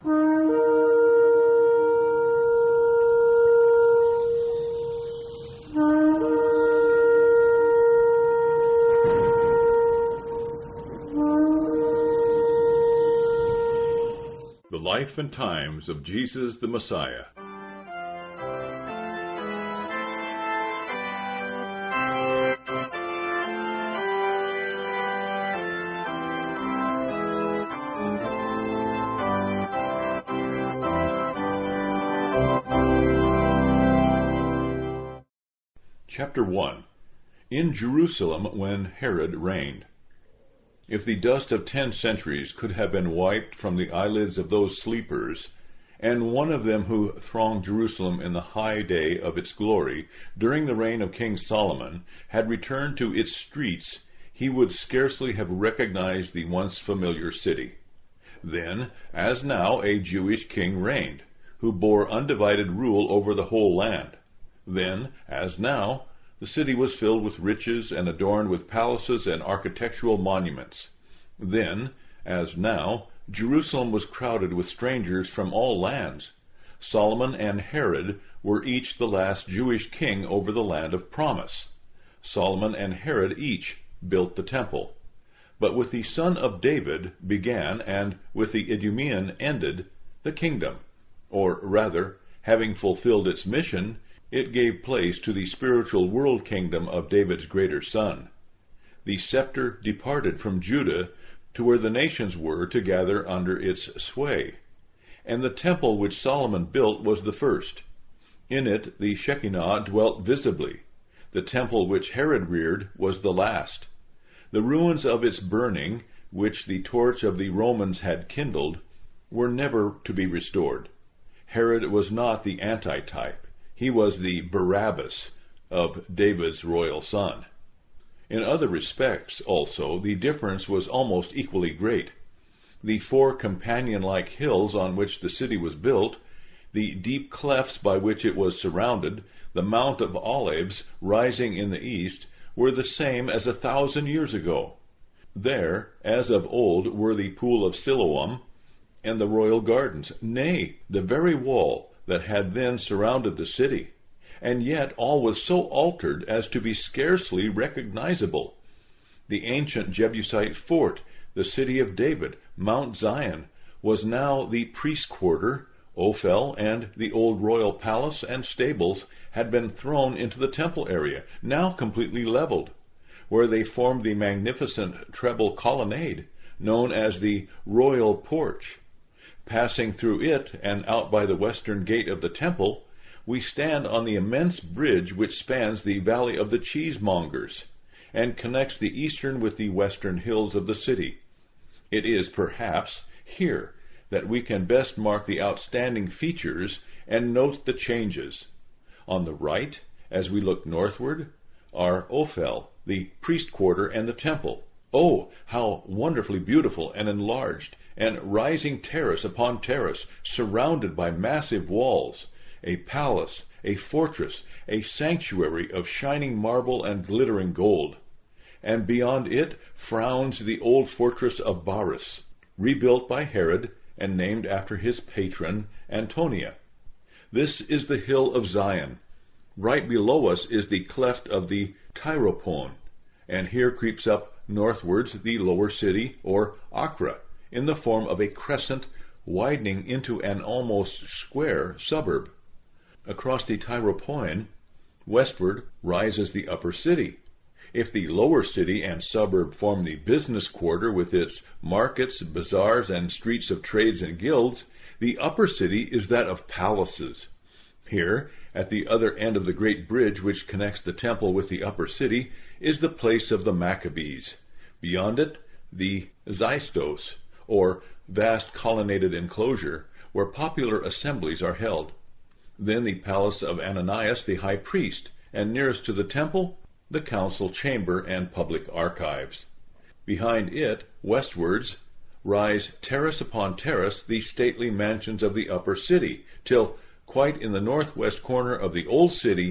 The Life and Times of Jesus the Messiah. Chapter 1. In Jerusalem when Herod reigned. If the dust of 10 centuries could have been wiped from the eyelids of those sleepers, and one of them who thronged Jerusalem in the high day of its glory, during the reign of King Solomon, had returned to its streets, he would scarcely have recognized the once familiar city. Then, as now, a Jewish king reigned, who bore undivided rule over the whole land. Then, as now, the city was filled with riches and adorned with palaces and architectural monuments. Then, as now, Jerusalem was crowded with strangers from all lands. Solomon and Herod were each the last Jewish king over the land of promise. Solomon and Herod each built the temple. But with the son of David began, and with the Idumean ended, the kingdom. Or rather, having fulfilled its mission, it gave place to the spiritual world kingdom of David's greater son. The scepter departed from Judah to where the nations were to gather under its sway. And the temple which Solomon built was the first. In it the Shekinah dwelt visibly. The temple which Herod reared was the last. The ruins of its burning, which the torch of the Romans had kindled, were never to be restored. Herod was not the antitype. He was the Barabbas of David's royal son. In other respects, also, the difference was almost equally great. The 4 companion-like hills on which the city was built, the deep clefts by which it was surrounded, the Mount of Olives rising in the east, were the same as 1,000 years ago. There, as of old, were the pool of Siloam and the royal gardens, nay, the very wall that had then surrounded the city, and yet all was so altered as to be scarcely recognizable. The ancient Jebusite fort, the city of David, Mount Zion, was now the priest quarter. Ophel and the old royal palace and stables had been thrown into the temple area, now completely leveled, where they formed the magnificent treble colonnade known as the Royal Porch. Passing through it and out by the western gate of the temple, we stand on the immense bridge which spans the Valley of the Cheesemongers and connects the eastern with the western hills of the city. It is, perhaps, here that we can best mark the outstanding features and note the changes. On the right, as we look northward, are Ophel, the priest quarter, and the temple. Oh, how wonderfully beautiful and enlarged, and rising terrace upon terrace, surrounded by massive walls, a palace, a fortress, a sanctuary of shining marble and glittering gold. And beyond it frowns the old fortress of Baris, rebuilt by Herod and named after his patron Antonia. This is the hill of Zion. Right below us is the cleft of the Tyropon, and here creeps up northwards the lower city, or Acra, in the form of a crescent widening into an almost square suburb. Across the Tyropon, westward, rises the upper city. If the lower city and suburb form the business quarter with its markets, bazaars, and streets of trades and guilds, the upper city is that of palaces. Here, at the other end of the great bridge which connects the temple with the upper city, is the place of the Maccabees. Beyond it, the Xystos, or vast colonnaded enclosure, where popular assemblies are held. Then the palace of Ananias the high priest, and nearest to the temple, the council chamber and public archives. Behind it, westwards, rise terrace upon terrace the stately mansions of the upper city, till, quite in the northwest corner of the old city,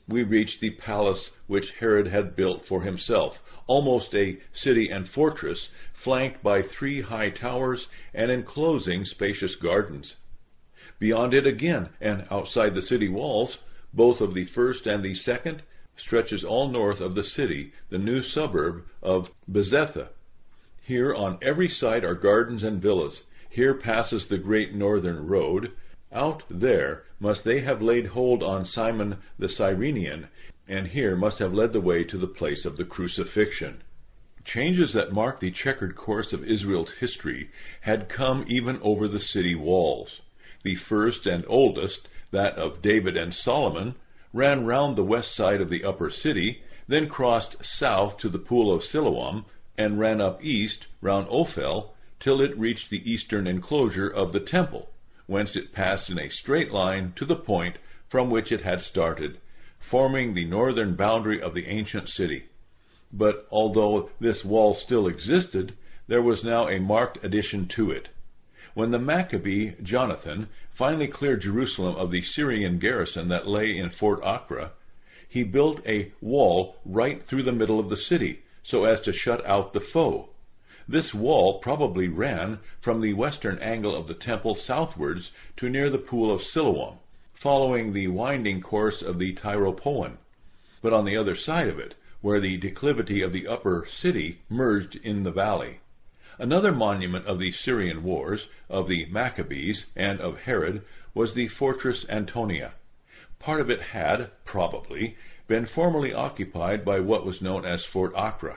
we reach the palace which Herod had built for himself, almost a city and fortress, flanked by 3 high towers and enclosing spacious gardens. Beyond it again, and outside the city walls, both of the first and the second, stretches all north of the city the new suburb of Bezetha. Here on every side are gardens and villas. Here passes the great northern road. Out there must they have laid hold on Simon the Cyrenian, and here must have led the way to the place of the crucifixion. Changes that mark the checkered course of Israel's history had come even over the city walls. The first and oldest, that of David and Solomon, ran round the west side of the upper city, then crossed south to the pool of Siloam, and ran up east round Ophel, till it reached the eastern enclosure of the temple, whence it passed in a straight line to the point from which it had started, forming the northern boundary of the ancient city. But although this wall still existed, there was now a marked addition to it. When the Maccabee Jonathan finally cleared Jerusalem of the Syrian garrison that lay in Fort Acra, he built a wall right through the middle of the city, so as to shut out the foe. This wall probably ran from the western angle of the temple southwards to near the pool of Siloam, following the winding course of the Tyropoeon. But on the other side of it, where the declivity of the upper city merged in the valley. Another monument of the Syrian wars, of the Maccabees, and of Herod, was the fortress Antonia. Part of it had, probably, been formerly occupied by what was known as Fort Acra,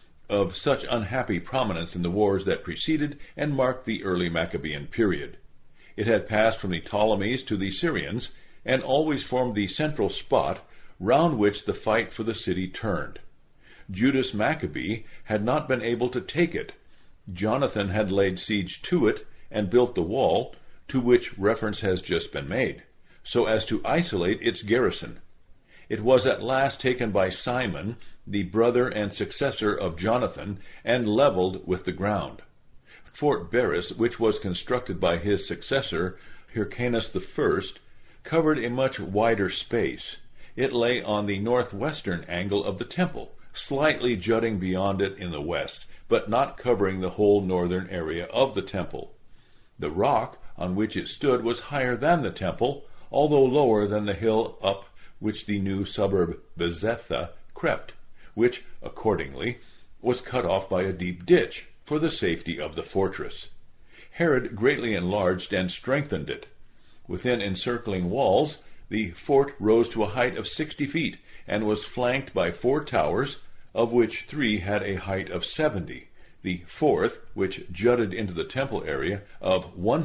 of such unhappy prominence in the wars that preceded and marked the early Maccabean period. It had passed from the Ptolemies to the Syrians, and always formed the central spot round which the fight for the city turned. Judas Maccabee had not been able to take it. Jonathan had laid siege to it and built the wall, to which reference has just been made, so as to isolate its garrison. It was at last taken by Simon, the brother and successor of Jonathan, and leveled with the ground. Fort Baris, which was constructed by his successor, Hyrcanus I, covered a much wider space. It lay on the northwestern angle of the temple, slightly jutting beyond it in the west, but not covering the whole northern area of the temple. The rock on which it stood was higher than the temple, although lower than the hill up which the new suburb Bezetha crept, which, accordingly, was cut off by a deep ditch for the safety of the fortress. Herod greatly enlarged and strengthened it. Within encircling walls, the fort rose to a height of 60 feet, and was flanked by 4 towers, of which 3 had a height of 70, the 4th, which jutted into the temple area, of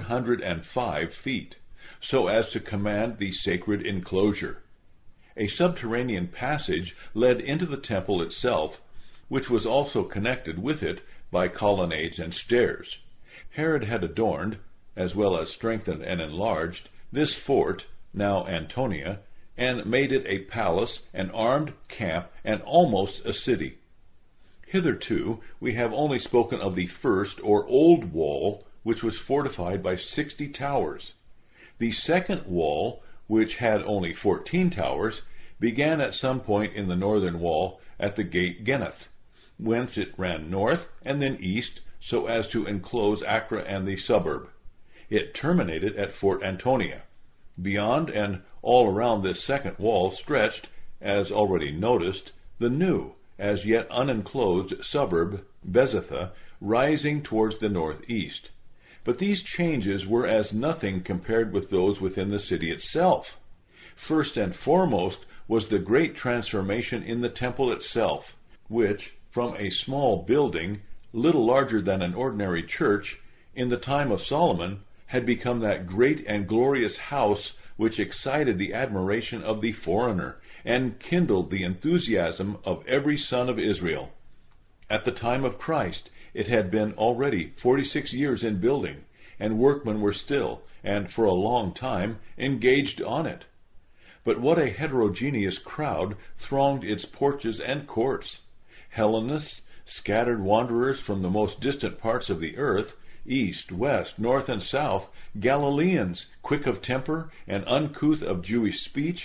105 feet, so as to command the sacred enclosure. A subterranean passage led into the temple itself, which was also connected with it by colonnades and stairs. Herod had adorned, as well as strengthened and enlarged, this fort, now Antonia, and made it a palace, an armed camp, and almost a city. Hitherto we have only spoken of the first or old wall, which was fortified by 60 towers. The second wall, which had only 14 towers, began at some point in the northern wall at the gate Geneth, whence it ran north and then east, so as to enclose Acra and the suburb. It terminated at Fort Antonia. Beyond and all around this second wall stretched, as already noticed, the new, as yet unenclosed suburb Bezetha, rising towards the northeast. But these changes were as nothing compared with those within the city itself. First and foremost was the great transformation in the temple itself, which, from a small building, little larger than an ordinary church, in the time of Solomon, had become that great and glorious house which excited the admiration of the foreigner, and kindled the enthusiasm of every son of Israel. At the time of Christ, it had been already 46 years in building, and workmen were still, and for a long time, engaged on it. But what a heterogeneous crowd thronged its porches and courts! Hellenists, scattered wanderers from the most distant parts of the earth, east, west, north, and south, Galileans, quick of temper and uncouth of Jewish speech,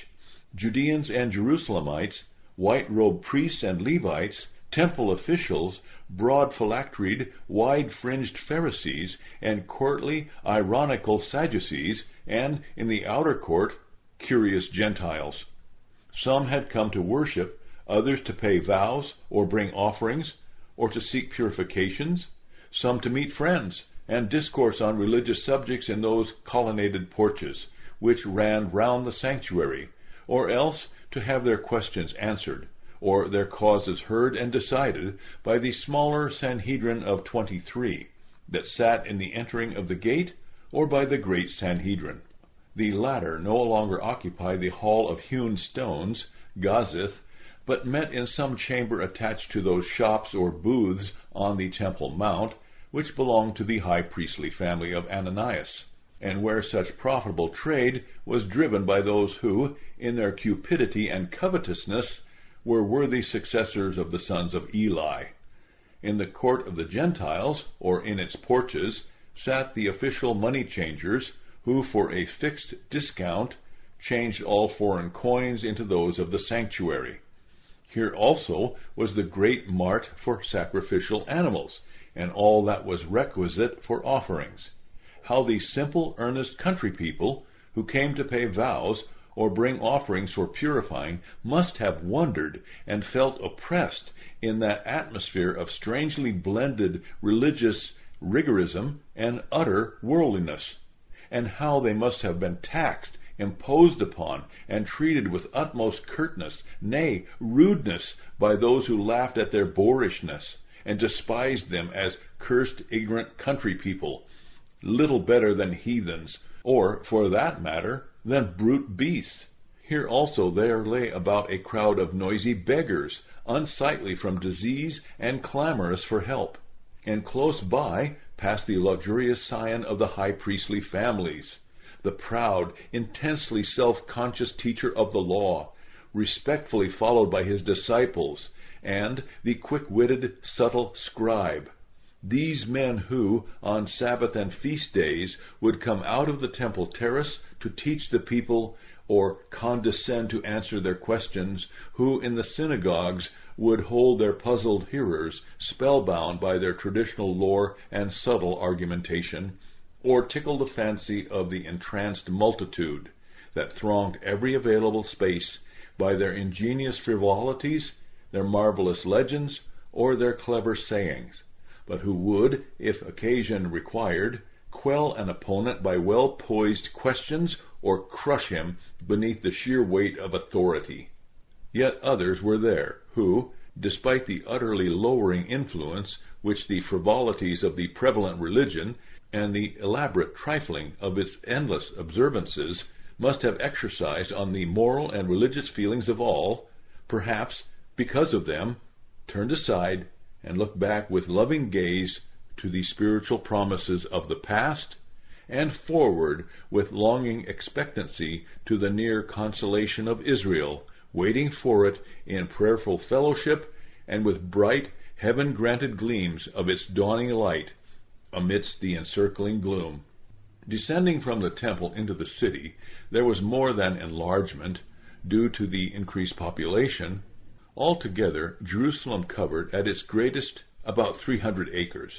Judeans and Jerusalemites, white-robed priests and Levites, temple officials, broad phylacteried, wide-fringed Pharisees, and courtly, ironical Sadducees, and, in the outer court, curious Gentiles. Some had come to worship, others to pay vows or bring offerings, or to seek purifications, some to meet friends and discourse on religious subjects in those colonnaded porches, which ran round the sanctuary, or else to have their questions answered, or their causes heard and decided by the smaller Sanhedrin of 23, that sat in the entering of the gate, or by the great Sanhedrin. The latter no longer occupy the hall of hewn stones, Gazith, but met in some chamber attached to those shops or booths on the Temple Mount, which belonged to the high priestly family of Ananias, and where such profitable trade was driven by those who, in their cupidity and covetousness, were worthy successors of the sons of Eli. In the court of the Gentiles, or in its porches, sat the official money changers, who for a fixed discount changed all foreign coins into those of the sanctuary. Here also was the great mart for sacrificial animals, and all that was requisite for offerings. How the simple, earnest country people, who came to pay vows or bring offerings for purifying, must have wondered and felt oppressed in that atmosphere of strangely blended religious rigorism and utter worldliness, and how they must have been taxed, imposed upon, and treated with utmost curtness, nay, rudeness, by those who laughed at their boorishness, and despised them as cursed, ignorant country people, little better than heathens, or, for that matter, than brute beasts. Here also there lay about a crowd of noisy beggars, unsightly from disease and clamorous for help. And close by passed the luxurious scion of the high priestly families, the proud, intensely self-conscious teacher of the law, respectfully followed by his disciples, and the quick-witted, subtle scribe. These men who, on Sabbath and feast days, would come out of the temple terrace to teach the people, or condescend to answer their questions, who in the synagogues would hold their puzzled hearers spellbound by their traditional lore and subtle argumentation, or tickle the fancy of the entranced multitude that thronged every available space by their ingenious frivolities, their marvelous legends, or their clever sayings, but who would, if occasion required, quell an opponent by well-poised questions or crush him beneath the sheer weight of authority. Yet others were there who, despite the utterly lowering influence which the frivolities of the prevalent religion and the elaborate trifling of its endless observances must have exercised on the moral and religious feelings of all, perhaps because of them, turned aside and looked back with loving gaze to the spiritual promises of the past, and forward with longing expectancy to the near consolation of Israel, waiting for it in prayerful fellowship and with bright, heaven-granted gleams of its dawning light amidst the encircling gloom. Descending from the temple into the city, there was more than enlargement, due to the increased population. Altogether, Jerusalem covered at its greatest about 300 acres.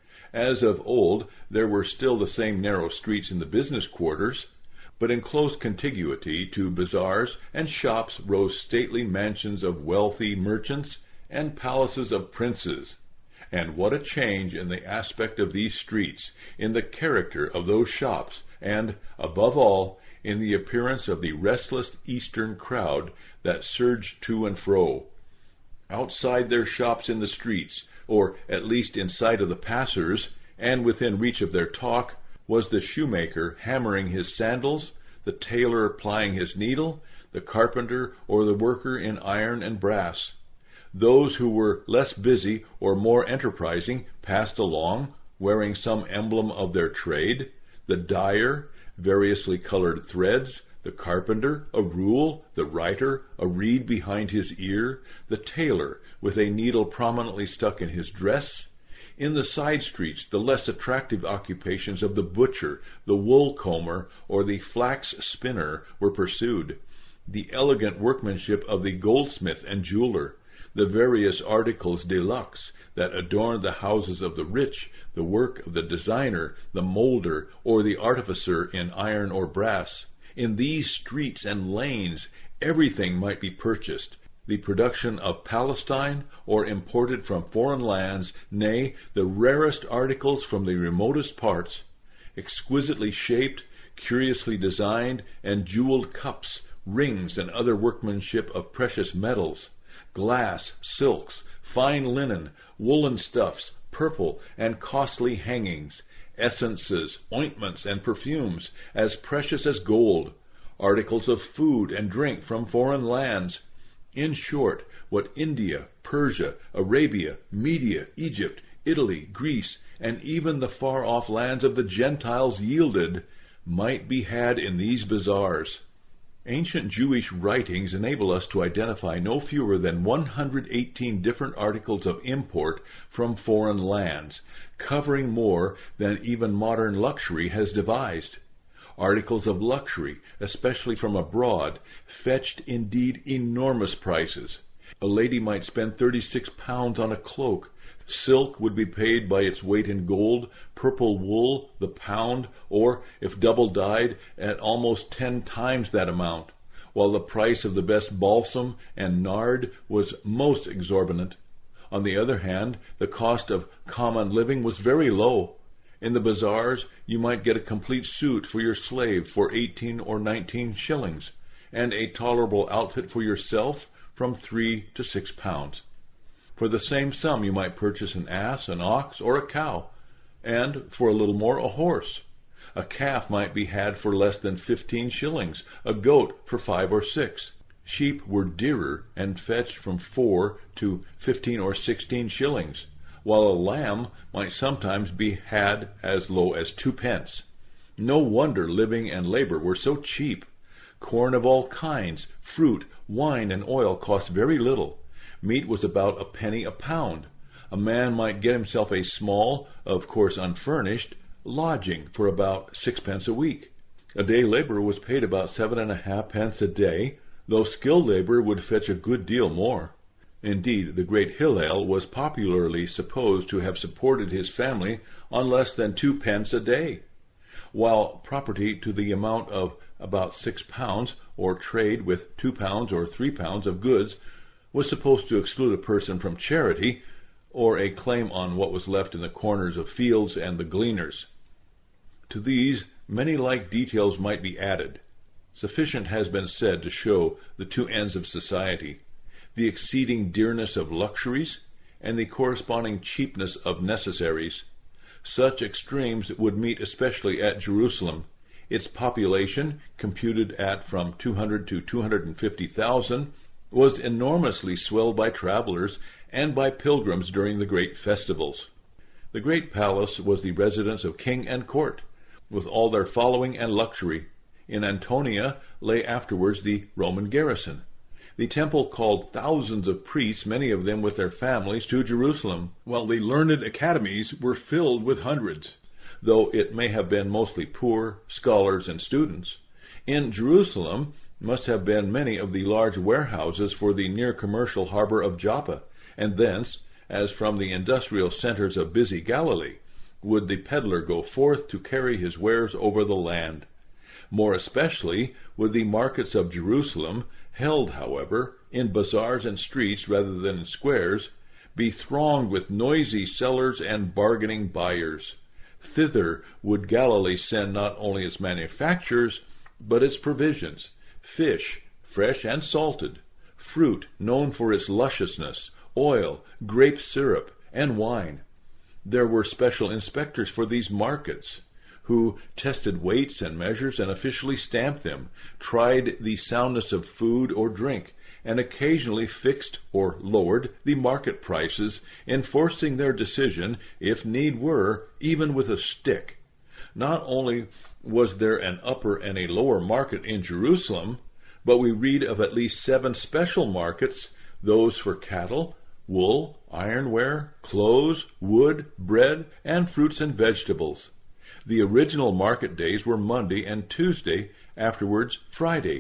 As of old, there were still the same narrow streets in the business quarters, but in close contiguity to bazaars and shops rose stately mansions of wealthy merchants and palaces of princes. And what a change in the aspect of these streets, in the character of those shops, and, above all, in the appearance of the restless eastern crowd that surged to and fro. Outside their shops in the streets, or at least in sight of the passers, and within reach of their talk, was the shoemaker hammering his sandals, the tailor plying his needle, the carpenter or the worker in iron and brass. Those who were less busy or more enterprising passed along, wearing some emblem of their trade: the dyer, variously colored threads; the carpenter, a rule; the writer, a reed behind his ear; the tailor, with a needle prominently stuck in his dress. In the side streets, the less attractive occupations of the butcher, the wool comber, or the flax spinner were pursued. the elegant workmanship of the goldsmith and jeweler, the various articles de luxe that adorn the houses of the rich, the work of the designer, the molder, or the artificer in iron or brass. In these streets and lanes everything might be purchased, the production of Palestine or imported from foreign lands, nay, the rarest articles from the remotest parts, exquisitely shaped, curiously designed, and jeweled cups, rings, and other workmanship of precious metals, glass, silks, fine linen, woolen stuffs, purple and costly hangings, essences, ointments, and perfumes, as precious as gold, articles of food and drink from foreign lands. In short, what India, Persia, Arabia, Media, Egypt, Italy, Greece, and even the far-off lands of the Gentiles yielded, might be had in these bazaars. Ancient Jewish writings enable us to identify no fewer than 118 different articles of import from foreign lands, covering more than even modern luxury has devised. Articles of luxury, especially from abroad, fetched indeed enormous prices. A lady might spend £36 on a cloak. Silk would be paid by its weight in gold, purple wool the pound, or, if double-dyed, at almost 10 times that amount, while the price of the best balsam and nard was most exorbitant. On the other hand, the cost of common living was very low. In the bazaars you might get a complete suit for your slave for 18 or 19 shillings, and a tolerable outfit for yourself from £3 to £6. For the same sum you might purchase an ass, an ox, or a cow, and, for a little more, a horse. A calf might be had for less than 15 shillings, a goat for 5 or 6. Sheep were dearer and fetched from 4 to 15 or 16 shillings, while a lamb might sometimes be had as low as 2 pence. No wonder living and labor were so cheap. Corn of all kinds, fruit, wine, and oil cost very little. Meat was about a penny a pound. A man might get himself a small, of course unfurnished, lodging for about 6 pence a week. A day laborer was paid about 7.5 pence a day, though skilled labor would fetch a good deal more. Indeed, the great Hillel was popularly supposed to have supported his family on less than 2 pence a day, while property to the amount of about £6, or trade with £2 or £3 of goods, was supposed to exclude a person from charity, or a claim on what was left in the corners of fields and the gleaners. To these, many like details might be added. Sufficient has been said to show the two ends of society, the exceeding dearness of luxuries, and the corresponding cheapness of necessaries. Such extremes would meet especially at Jerusalem. Its population, computed at from 200 to 250,000, was enormously swelled by travelers and by pilgrims during the great festivals. The great palace was the residence of king and court, with all their following and luxury. In Antonia lay afterwards the Roman garrison. The temple called thousands of priests, many of them with their families, to Jerusalem, while the learned academies were filled with hundreds, though it may have been mostly poor, scholars, and students. In Jerusalem must have been many of the large warehouses for the near commercial harbor of Joppa, and thence, as from the industrial centers of busy Galilee, would the peddler go forth to carry his wares over the land. More especially would the markets of Jerusalem, held, however, in bazaars and streets rather than in squares, be thronged with noisy sellers and bargaining buyers. Thither would Galilee send not only its manufactures, but its provisions, fish, fresh and salted, fruit known for its lusciousness, oil, grape syrup, and wine. There were special inspectors for these markets, who tested weights and measures and officially stamped them, tried the soundness of food or drink, and occasionally fixed or lowered the market prices, enforcing their decision, if need were, even with a stick. Not only was there an upper and a lower market in Jerusalem, but we read of at least 7 special markets, those for cattle, wool, ironware, clothes, wood, bread, and fruits and vegetables. The original market days were Monday and Tuesday, afterwards Friday.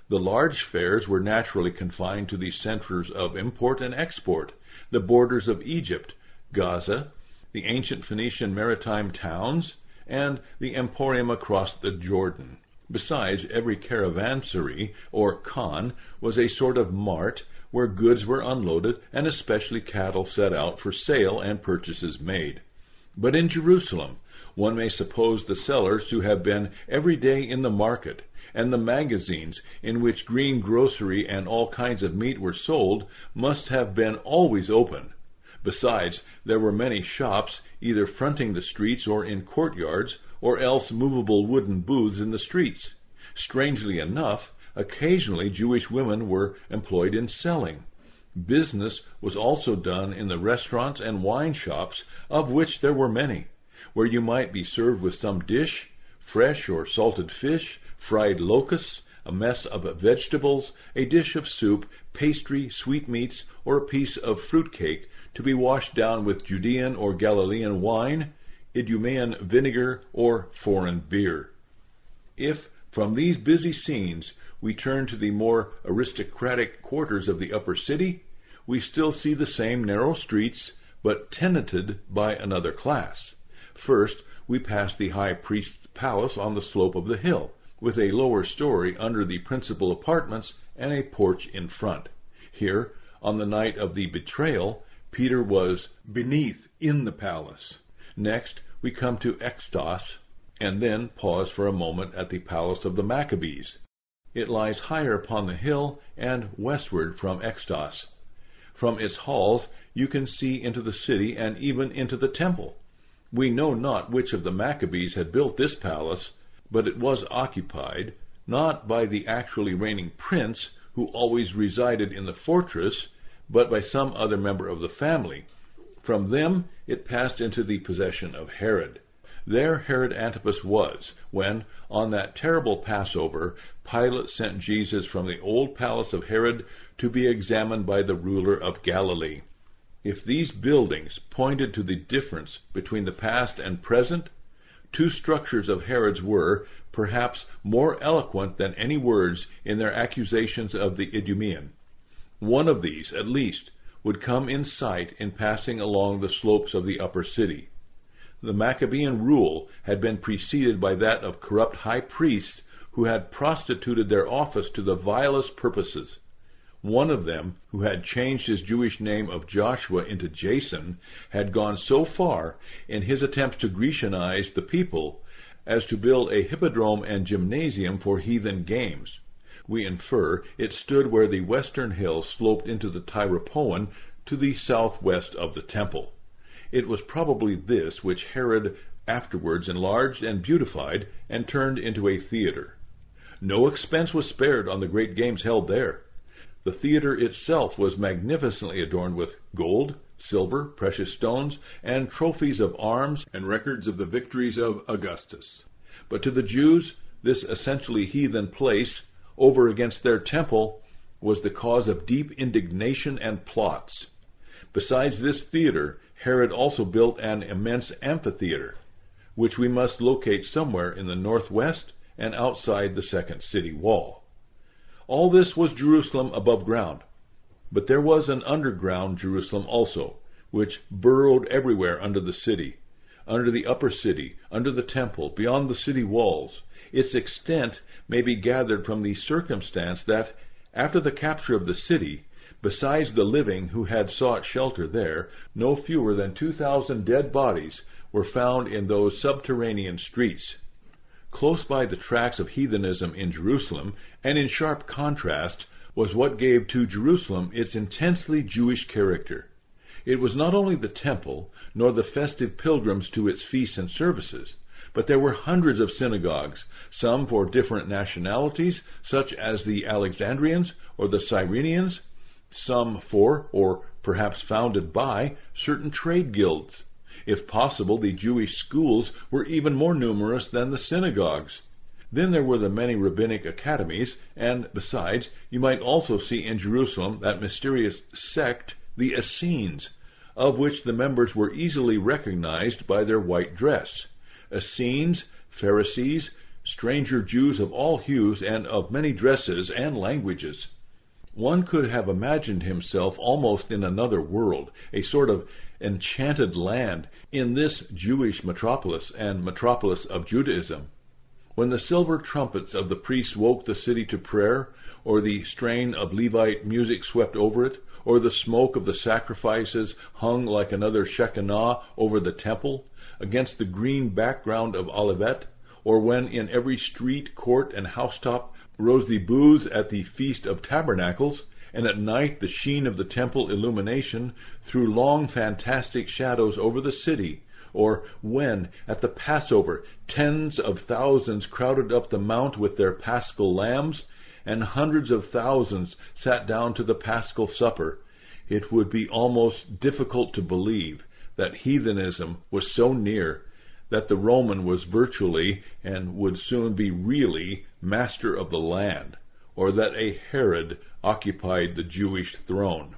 The large fairs were naturally confined to the centers of import and export, the borders of Egypt, Gaza, the ancient Phoenician maritime towns, and the emporium across the Jordan. Besides, every caravansary, or khan, was a sort of mart where goods were unloaded and especially cattle set out for sale and purchases made. But in Jerusalem, one may suppose the sellers to have been every day in the market, and the magazines in which green grocery and all kinds of meat were sold must have been always open. Besides, there were many shops, either fronting the streets or in courtyards, or else movable wooden booths in the streets. Strangely enough, occasionally Jewish women were employed in selling. Business was also done in the restaurants and wine shops, of which there were many, where you might be served with some dish, fresh or salted fish, fried locusts, a mess of vegetables, a dish of soup, pastry, sweetmeats, or a piece of fruit cake, to be washed down with Judean or Galilean wine, Idumean vinegar, or foreign beer. If, from these busy scenes, we turn to the more aristocratic quarters of the upper city, we still see the same narrow streets, but tenanted by another class. First, we pass the high priest's palace on the slope of the hill, with a lower story under the principal apartments and a porch in front. Here, on the night of the betrayal, Peter was beneath in the palace. Next, we come to Extos, and then pause for a moment at the palace of the Maccabees. It lies higher upon the hill and westward from Extos. From its halls you can see into the city and even into the temple. We know not which of the Maccabees had built this palace, but it was occupied, not by the actually reigning prince, who always resided in the fortress, but by some other member of the family. From them it passed into the possession of Herod. There Herod Antipas was, when, on that terrible Passover, Pilate sent Jesus from the old palace of Herod to be examined by the ruler of Galilee. If these buildings pointed to the difference between the past and present, two structures of Herod's were, perhaps, more eloquent than any words in their accusations of the Idumean. One of these, at least, would come in sight in passing along the slopes of the upper city. The Maccabean rule had been preceded by that of corrupt high priests who had prostituted their office to the vilest purposes. One of them, who had changed his Jewish name of Joshua into Jason, had gone so far in his attempts to Grecianize the people as to build a hippodrome and gymnasium for heathen games. We infer it stood where the western hill sloped into the Tyropoeon to the southwest of the temple. It was probably this which Herod afterwards enlarged and beautified and turned into a theater. No expense was spared on the great games held there. The theater itself was magnificently adorned with gold, silver, precious stones, and trophies of arms and records of the victories of Augustus. But to the Jews, this essentially heathen place, over against their temple, was the cause of deep indignation and plots. Besides this theater, Herod also built an immense amphitheater, which we must locate somewhere in the northwest and outside the second city wall. All this was Jerusalem above ground, but there was an underground Jerusalem also, which burrowed everywhere under the city, under the upper city, under the temple, beyond the city walls. Its extent may be gathered from the circumstance that, after the capture of the city, besides the living who had sought shelter there, no fewer than 2,000 dead bodies were found in those subterranean streets. Close by the tracks of heathenism in Jerusalem, and in sharp contrast, was what gave to Jerusalem its intensely Jewish character. It was not only the temple, nor the festive pilgrims to its feasts and services, but there were hundreds of synagogues, some for different nationalities, such as the Alexandrians or the Cyrenians, some for, or perhaps founded by, certain trade guilds. If possible, the Jewish schools were even more numerous than the synagogues. Then there were the many rabbinic academies, and besides, you might also see in Jerusalem that mysterious sect, the Essenes, of which the members were easily recognized by their white dress. Essenes, Pharisees, stranger Jews of all hues and of many dresses and languages. One could have imagined himself almost in another world, a sort of enchanted land, in this Jewish metropolis and metropolis of Judaism. When the silver trumpets of the priests woke the city to prayer, or the strain of Levite music swept over it, or the smoke of the sacrifices hung like another Shekinah over the temple, against the green background of Olivet, or when in every street, court, and housetop rose the booths at the Feast of Tabernacles, and at night the sheen of the temple illumination threw long fantastic shadows over the city, or when, at the Passover, tens of thousands crowded up the mount with their paschal lambs, and hundreds of thousands sat down to the paschal supper, it would be almost difficult to believe that heathenism was so near, that the Roman was virtually, and would soon be really, master of the land, or that a Herod occupied the Jewish throne.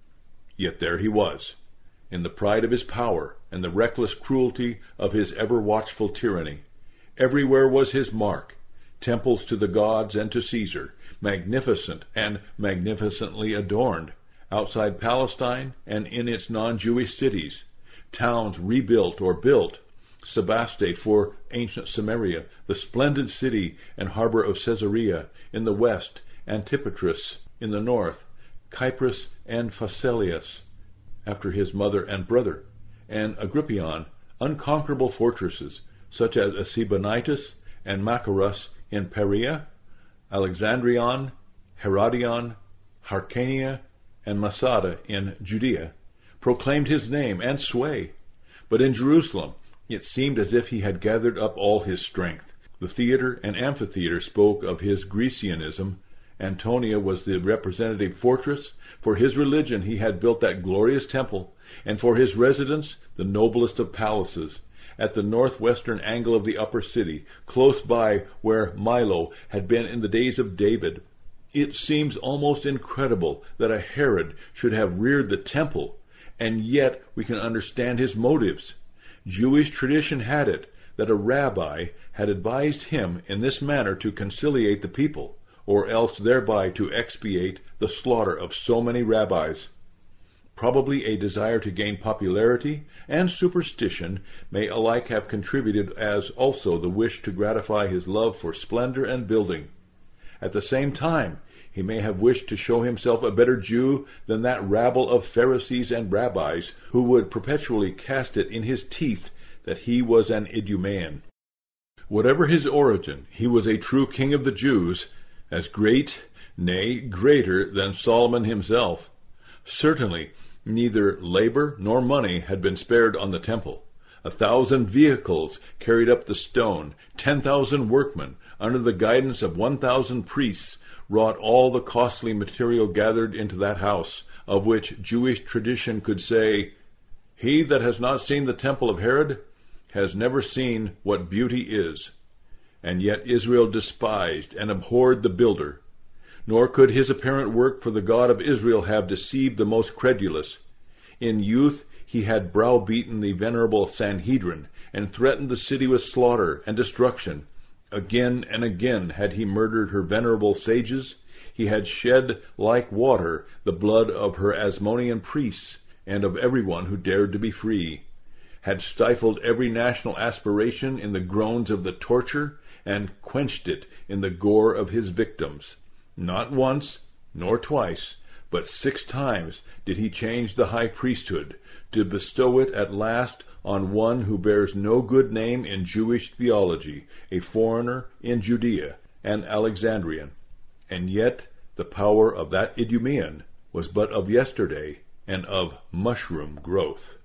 Yet there he was, in the pride of his power and the reckless cruelty of his ever-watchful tyranny. Everywhere was his mark, temples to the gods and to Caesar, magnificent and magnificently adorned, outside Palestine and in its non-Jewish cities, towns rebuilt or built, Sebaste for ancient Samaria, the splendid city and harbor of Caesarea in the west, Antipatris in the north, Cyprus and Phasaelis, after his mother and brother, and Agrippion, unconquerable fortresses, such as Acebanitis and Machaerus in Perea, Alexandrion, Herodion, Hyrcania, and Masada in Judea, proclaimed his name and sway. But in Jerusalem it seemed as if he had gathered up all his strength. The theater and amphitheater spoke of his Grecianism. Antonia was the representative fortress. For his religion he had built that glorious temple, and for his residence the noblest of palaces, at the northwestern angle of the upper city, close by where Milo had been in the days of David. It seems almost incredible that a Herod should have reared the temple, and yet we can understand his motives. Jewish tradition had it that a rabbi had advised him in this manner to conciliate the people, or else thereby to expiate the slaughter of so many rabbis. Probably a desire to gain popularity and superstition may alike have contributed, as also the wish to gratify his love for splendor and building. At the same time, he may have wished to show himself a better Jew than that rabble of Pharisees and rabbis who would perpetually cast it in his teeth that he was an Idumean. Whatever his origin, he was a true king of the Jews, as great, nay, greater than Solomon himself. Certainly, neither labor nor money had been spared on the temple. 1,000 vehicles carried up the stone, 10,000 workmen, under the guidance of 1,000 priests, wrought all the costly material gathered into that house, of which Jewish tradition could say, "He that has not seen the temple of Herod has never seen what beauty is." And yet Israel despised and abhorred the builder. Nor could his apparent work for the God of Israel have deceived the most credulous. In youth he had browbeaten the venerable Sanhedrin, and threatened the city with slaughter and destruction. Again and again had he murdered her venerable sages. He had shed like water the blood of her Asmonean priests, and of everyone who dared to be free, had stifled every national aspiration in the groans of the torture, and quenched it in the gore of his victims. Not once, nor twice, but 6 times did he change the high priesthood, to bestow it at last on one who bears no good name in Jewish theology, a foreigner in Judea, an Alexandrian. And yet the power of that Idumean was but of yesterday, and of mushroom growth.